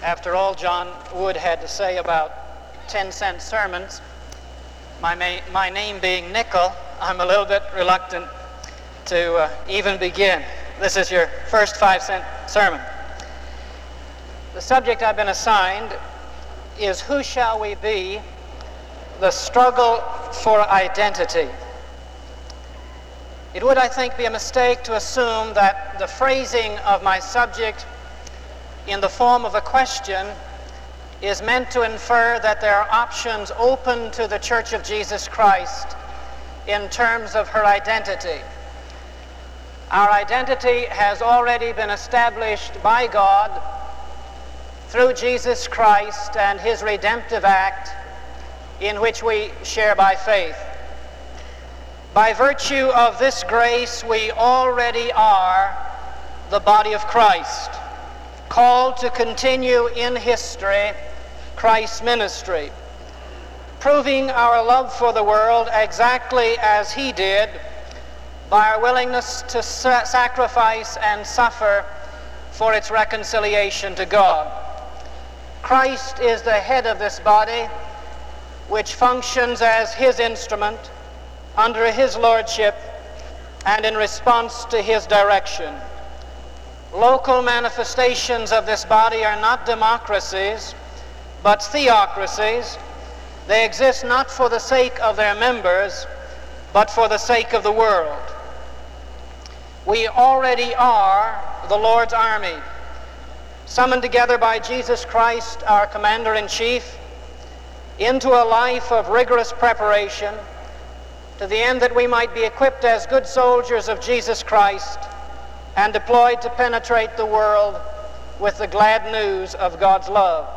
After all John Wood had to say about 10-cent sermons, my name being Nickel, I'm a little bit reluctant to even begin. This is your first 5-cent sermon. The subject I've been assigned is Who Shall We Be? The Struggle for Identity. It would, I think, be a mistake to assume that the phrasing of my subject in the form of a question is meant to infer that there are options open to the Church of Jesus Christ in terms of her identity. Our identity has already been established by God through Jesus Christ and his redemptive act in which we share by faith. By virtue of this grace, we already are the body of Christ, called to continue in history Christ's ministry, proving our love for the world exactly as he did by our willingness to sacrifice and suffer for its reconciliation to God. Christ is the head of this body, which functions as his instrument under his lordship and in response to his direction. Local manifestations of this body are not democracies, but theocracies. They exist not for the sake of their members, but for the sake of the world. We already are the Lord's army, summoned together by Jesus Christ, our Commander-in-Chief, into a life of rigorous preparation to the end that we might be equipped as good soldiers of Jesus Christ and deployed to penetrate the world with the glad news of God's love.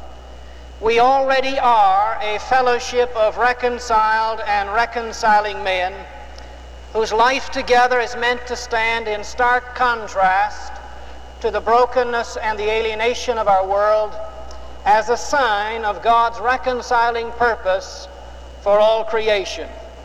We already are a fellowship of reconciled and reconciling men whose life together is meant to stand in stark contrast to the brokenness and the alienation of our world as a sign of God's reconciling purpose for all creation.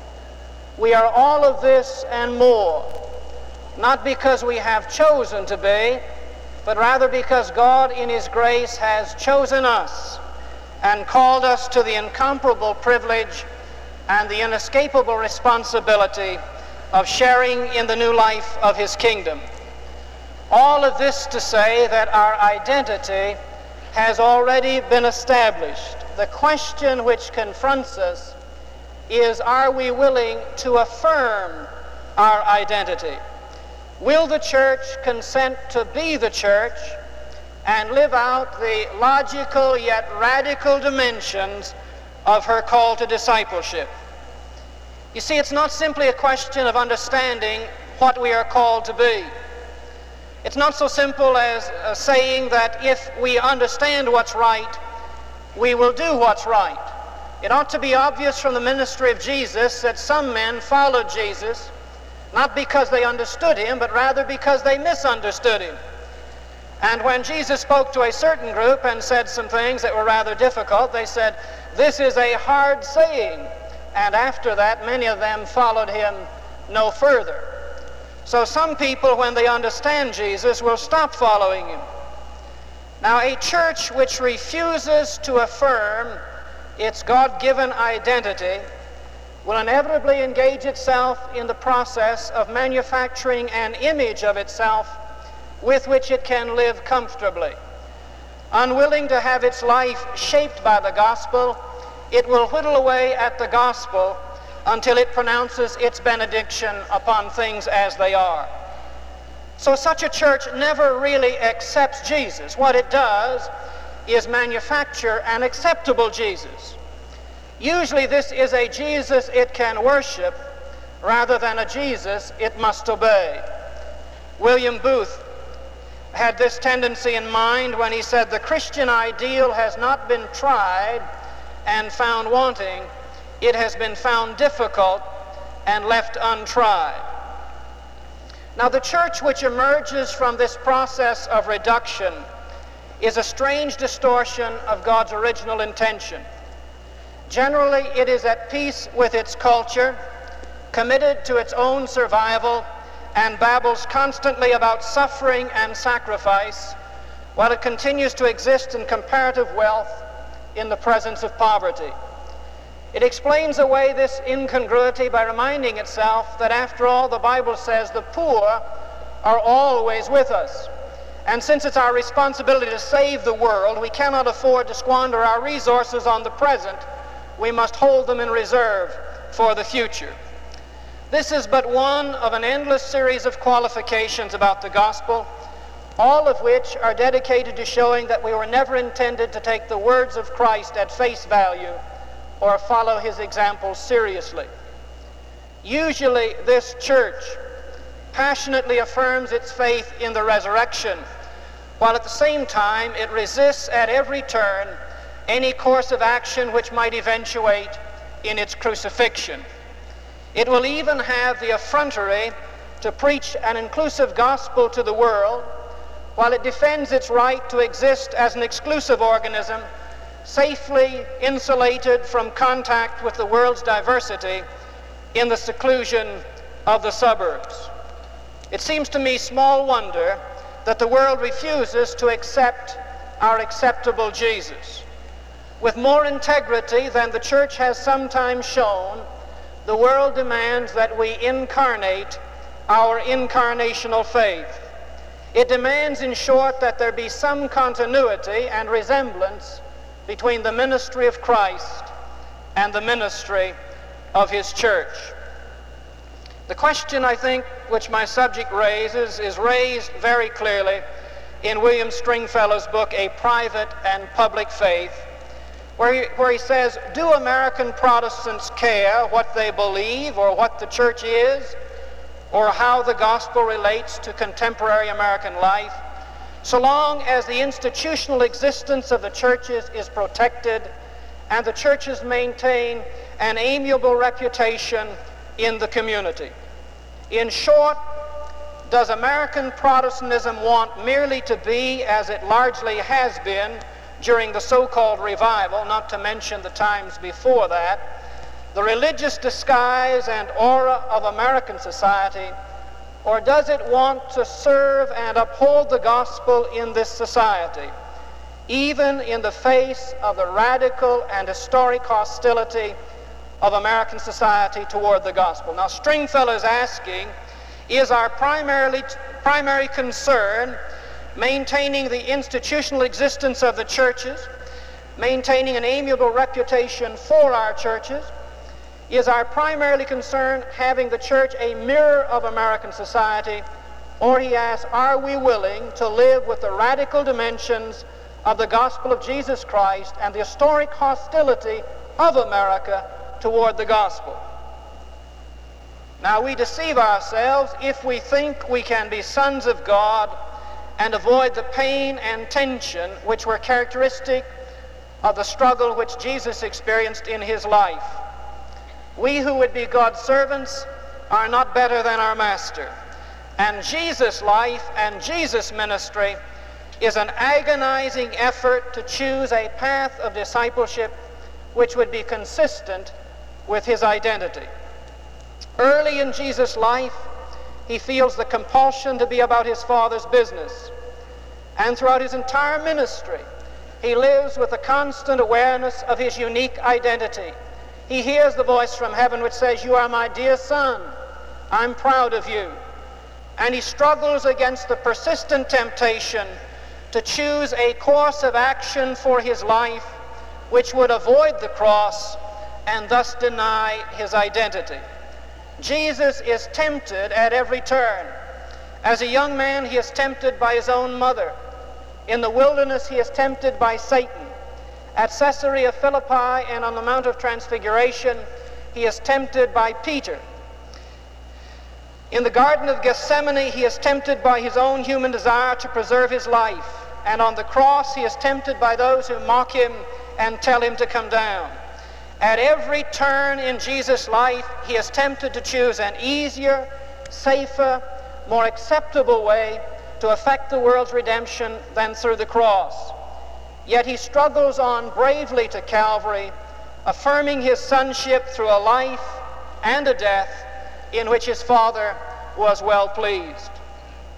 We are all of this and more, not because we have chosen to be, but rather because God in his grace has chosen us and called us to the incomparable privilege and the inescapable responsibility of sharing in the new life of his kingdom. All of this to say that our identity has already been established. The question which confronts us is, are we willing to affirm our identity? Will the church consent to be the church and live out the logical yet radical dimensions of her call to discipleship? You see, it's not simply a question of understanding what we are called to be. It's not so simple as saying that if we understand what's right, we will do what's right. It ought to be obvious from the ministry of Jesus that some men followed Jesus, not because they understood him, but rather because they misunderstood him. And when Jesus spoke to a certain group and said some things that were rather difficult, they said, "This is a hard saying." And after that, many of them followed him no further. So some people, when they understand Jesus, will stop following him. Now, a church which refuses to affirm its God-given identity will inevitably engage itself in the process of manufacturing an image of itself with which it can live comfortably. Unwilling to have its life shaped by the gospel, it will whittle away at the gospel until it pronounces its benediction upon things as they are. So such a church never really accepts Jesus. What it does is manufacture an acceptable Jesus. Usually this is a Jesus it can worship rather than a Jesus it must obey. William Booth had this tendency in mind when he said, "The Christian ideal has not been tried and found wanting, it has been found difficult and left untried." Now, the church which emerges from this process of reduction is a strange distortion of God's original intention. Generally, it is at peace with its culture, committed to its own survival, and babbles constantly about suffering and sacrifice, while it continues to exist in comparative wealth in the presence of poverty. It explains away this incongruity by reminding itself that after all, the Bible says the poor are always with us. And since it's our responsibility to save the world, we cannot afford to squander our resources on the present. We must hold them in reserve for the future. This is but one of an endless series of qualifications about the gospel, all of which are dedicated to showing that we were never intended to take the words of Christ at face value or follow his example seriously. Usually this church passionately affirms its faith in the resurrection, while at the same time it resists at every turn any course of action which might eventuate in its crucifixion. It will even have the effrontery to preach an inclusive gospel to the world, while it defends its right to exist as an exclusive organism, safely insulated from contact with the world's diversity in the seclusion of the suburbs. It seems to me small wonder that the world refuses to accept our acceptable Jesus. With more integrity than the church has sometimes shown, the world demands that we incarnate our incarnational faith. It demands, in short, that there be some continuity and resemblance between the ministry of Christ and the ministry of his church. The question, I think, which my subject raises is raised very clearly in William Stringfellow's book, A Private and Public Faith, where he says, do American Protestants care what they believe or what the church is or how the gospel relates to contemporary American life, so long as the institutional existence of the churches is protected and the churches maintain an amiable reputation in the community? In short, does American Protestantism want merely to be, as it largely has been during the so-called revival, not to mention the times before that, the religious disguise and aura of American society, or does it want to serve and uphold the gospel in this society, even in the face of the radical and historic hostility of American society toward the gospel? Now, Stringfellow is asking, is our primary concern maintaining the institutional existence of the churches, maintaining an amiable reputation for our churches? Is our primary concern having the church a mirror of American society? Or, he asks, are we willing to live with the radical dimensions of the gospel of Jesus Christ and the historic hostility of America toward the gospel? Now, we deceive ourselves if we think we can be sons of God and avoid the pain and tension which were characteristic of the struggle which Jesus experienced in his life. We who would be God's servants are not better than our master. And Jesus' life and Jesus' ministry is an agonizing effort to choose a path of discipleship which would be consistent with his identity. Early in Jesus' life, he feels the compulsion to be about his Father's business. And throughout his entire ministry, he lives with a constant awareness of his unique identity. He hears the voice from heaven which says, "You are my dear son. I'm proud of you." And he struggles against the persistent temptation to choose a course of action for his life which would avoid the cross and thus deny his identity. Jesus is tempted at every turn. As a young man, he is tempted by his own mother. In the wilderness, he is tempted by Satan. At Caesarea Philippi and on the Mount of Transfiguration, he is tempted by Peter. In the Garden of Gethsemane, he is tempted by his own human desire to preserve his life. And on the cross, he is tempted by those who mock him and tell him to come down. At every turn in Jesus' life, he is tempted to choose an easier, safer, more acceptable way to effect the world's redemption than through the cross. Yet he struggles on bravely to Calvary, affirming his sonship through a life and a death in which his Father was well pleased.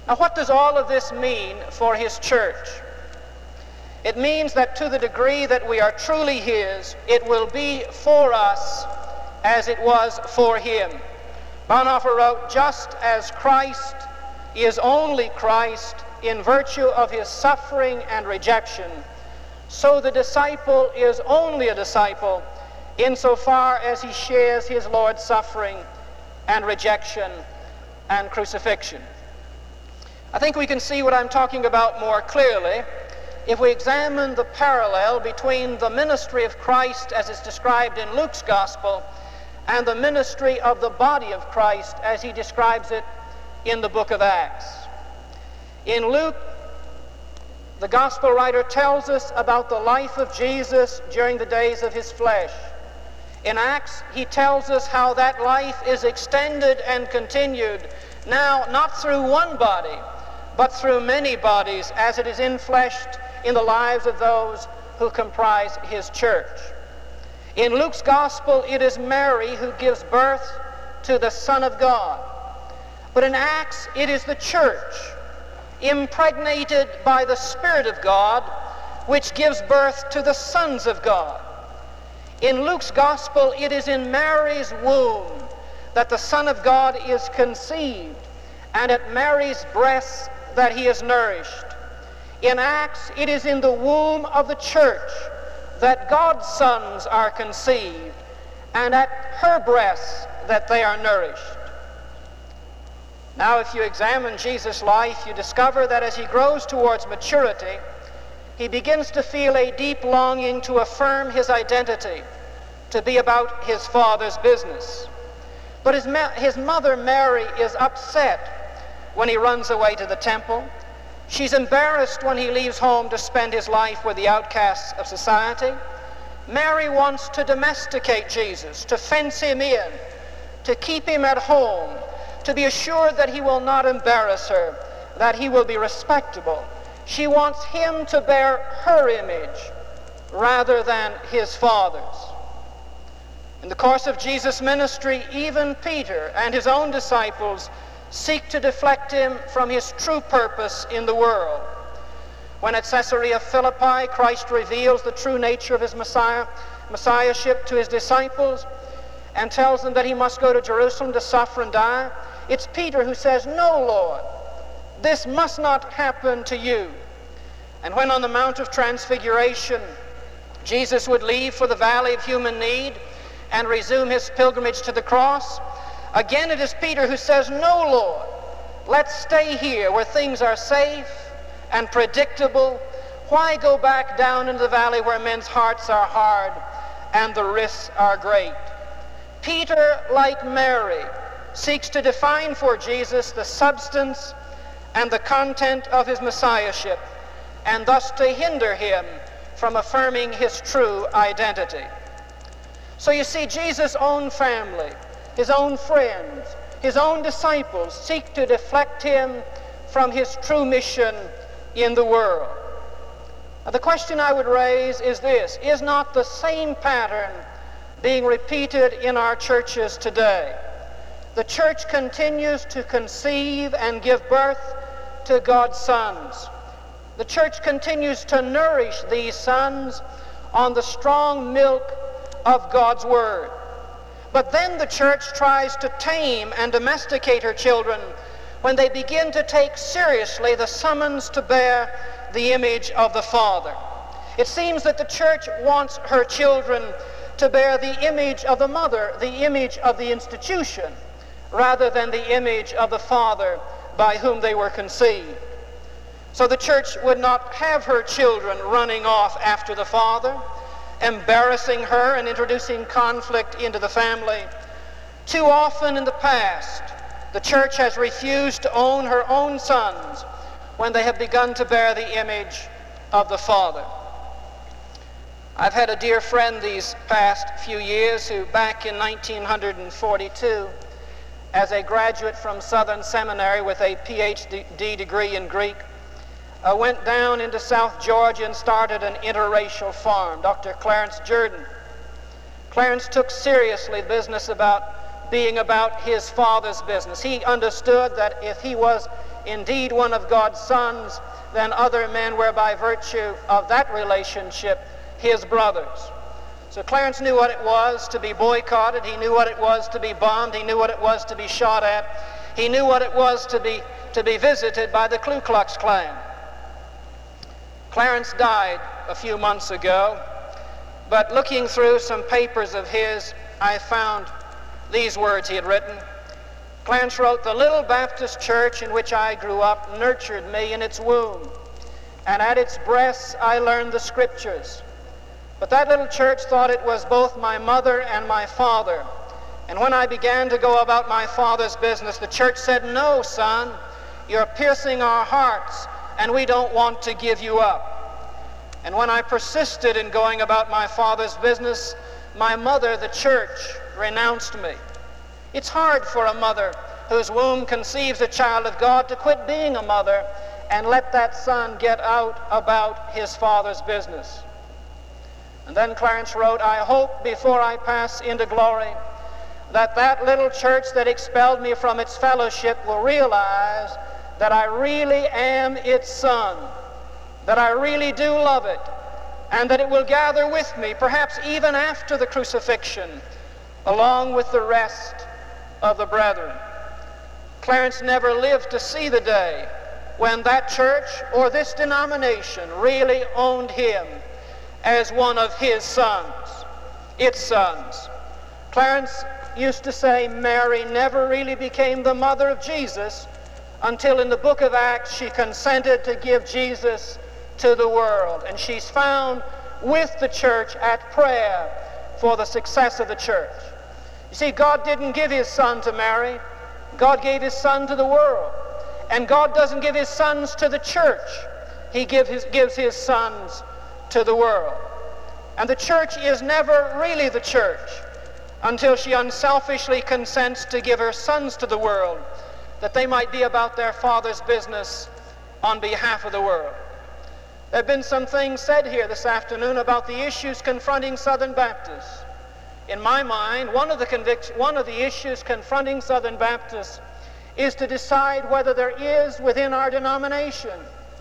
Now, what does all of this mean for his church? It means that to the degree that we are truly his, it will be for us as it was for him. Bonhoeffer wrote, just as Christ is only Christ in virtue of his suffering and rejection, so the disciple is only a disciple insofar as he shares his Lord's suffering and rejection and crucifixion. I think we can see what I'm talking about more clearly if we examine the parallel between the ministry of Christ as it's described in Luke's gospel and the ministry of the body of Christ as he describes it in the book of Acts. In Luke, the gospel writer tells us about the life of Jesus during the days of his flesh. In Acts, he tells us how that life is extended and continued, now not through one body, but through many bodies, as it is infleshed in the lives of those who comprise his church. In Luke's gospel, it is Mary who gives birth to the Son of God. But in Acts, it is the church, impregnated by the Spirit of God, which gives birth to the sons of God. In Luke's gospel, it is in Mary's womb that the Son of God is conceived, and at Mary's breast that he is nourished. In Acts, it is in the womb of the church that God's sons are conceived, and at her breasts that they are nourished. Now, if you examine Jesus' life, you discover that as he grows towards maturity, he begins to feel a deep longing to affirm his identity, to be about his Father's business. But his mother, Mary, is upset when he runs away to the temple. She's embarrassed when he leaves home to spend his life with the outcasts of society. Mary wants to domesticate Jesus, to fence him in, to keep him at home, to be assured that he will not embarrass her, that he will be respectable. She wants him to bear her image rather than his Father's. In the course of Jesus' ministry, even Peter and his own disciples seek to deflect him from his true purpose in the world. When at Caesarea Philippi, Christ reveals the true nature of his messiahship to his disciples and tells them that he must go to Jerusalem to suffer and die, it's Peter who says, "No, Lord, this must not happen to you." And when on the Mount of Transfiguration, Jesus would leave for the valley of human need and resume his pilgrimage to the cross, again it is Peter who says, "No, Lord, let's stay here where things are safe and predictable. Why go back down into the valley where men's hearts are hard and the risks are great?" Peter, like Mary, seeks to define for Jesus the substance and the content of his messiahship, and thus to hinder him from affirming his true identity. So you see, Jesus' own family, his own friends, his own disciples seek to deflect him from his true mission in the world. Now, the question I would raise is this: is not the same pattern being repeated in our churches today? The church continues to conceive and give birth to God's sons. The church continues to nourish these sons on the strong milk of God's Word. But then the church tries to tame and domesticate her children when they begin to take seriously the summons to bear the image of the Father. It seems that the church wants her children to bear the image of the mother, the image of the institution, rather than the image of the Father by whom they were conceived. So the church would not have her children running off after the Father, embarrassing her and introducing conflict into the family. Too often in the past, the church has refused to own her own sons when they have begun to bear the image of the Father. I've had a dear friend these past few years who, back in 1942, as a graduate from Southern Seminary with a PhD degree in Greek, went down into South Georgia and started an interracial farm, Dr. Clarence Jordan. Clarence took seriously the business about being about his Father's business. He understood that if he was indeed one of God's sons, then other men were by virtue of that relationship his brothers. So Clarence knew what it was to be boycotted. He knew what it was to be bombed. He knew what it was to be shot at. He knew what it was to be visited by the Ku Klux Klan. Clarence died a few months ago, but looking through some papers of his, I found these words he had written. Clarence wrote, "The little Baptist church in which I grew up nurtured me in its womb, and at its breasts I learned the scriptures. But that little church thought it was both my mother and my father. And when I began to go about my father's business, the church said, 'No, son, you're piercing our hearts, and we don't want to give you up.' And when I persisted in going about my father's business, my mother, the church, renounced me." It's hard for a mother whose womb conceives a child of God to quit being a mother and let that son get out about his father's business. And then Clarence wrote, "I hope before I pass into glory that that little church that expelled me from its fellowship will realize that I really am its son, that I really do love it, and that it will gather with me, perhaps even after the crucifixion, along with the rest of the brethren." Clarence never lived to see the day when that church or this denomination really owned him as one of his sons, its sons. Clarence used to say Mary never really became the mother of Jesus until in the book of Acts she consented to give Jesus to the world. And she's found with the church at prayer for the success of the church. You see, God didn't give his son to Mary. God gave his son to the world. And God doesn't give his sons to the church. He gives his sons to the world. And the church is never really the church until she unselfishly consents to give her sons to the world, that they might be about their Father's business on behalf of the world. There have been some things said here this afternoon about the issues confronting Southern Baptists. In my mind, one of the issues confronting Southern Baptists is to decide whether there is within our denomination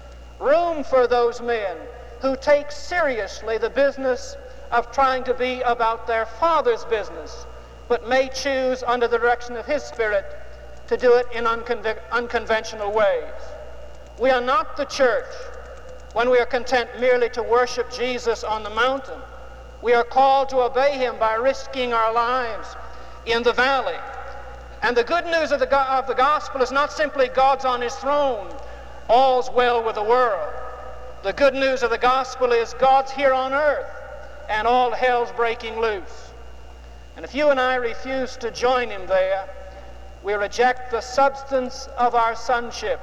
room for those men who take seriously the business of trying to be about their Father's business, but may choose under the direction of his Spirit to do it in unconventional ways. We are not the church when we are content merely to worship Jesus on the mountain. We are called to obey him by risking our lives in the valley. And the good news of the gospel is not simply God's on his throne, all's well with the world. The good news of the gospel is God's here on earth and all hell's breaking loose. And if you and I refuse to join him there, we reject the substance of our sonship.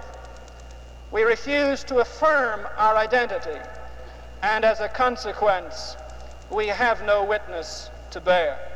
We refuse to affirm our identity, and as a consequence, we have no witness to bear.